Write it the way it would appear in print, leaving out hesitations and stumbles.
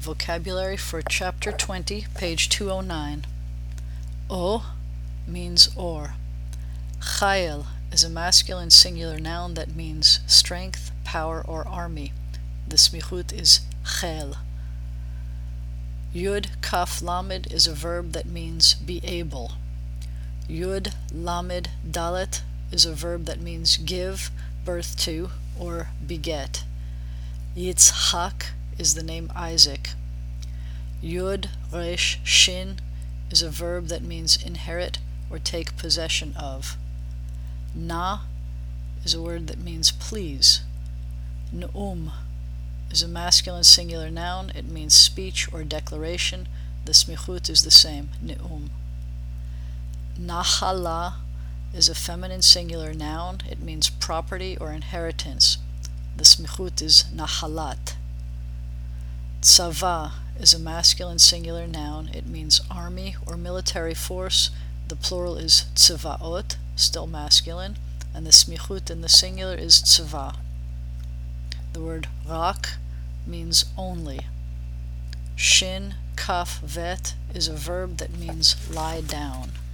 vocabulary for Chapter 20, page 209. O means or. Chayil is a masculine singular noun that means strength, power, or army. The smichut is chel. Yud Kaf Lamed is a verb that means be able. Yud Lamed Dalet is a verb that means give birth to or beget. Yitzhak is the name Isaac. Yud Resh Shin is a verb that means inherit or take possession of. Na is a word that means please. Ne'um is a masculine singular noun. It means speech or declaration. The smichut is the same, ne'um. Nahala is a feminine singular noun. It means property or inheritance. The smichut is nahalat. Tzava is a masculine singular noun. It means army or military force. The plural is tzavaot, still masculine, and the smichut in the singular is tzava. The word rak means only. Shin, kaf, vet is a verb that means lie down.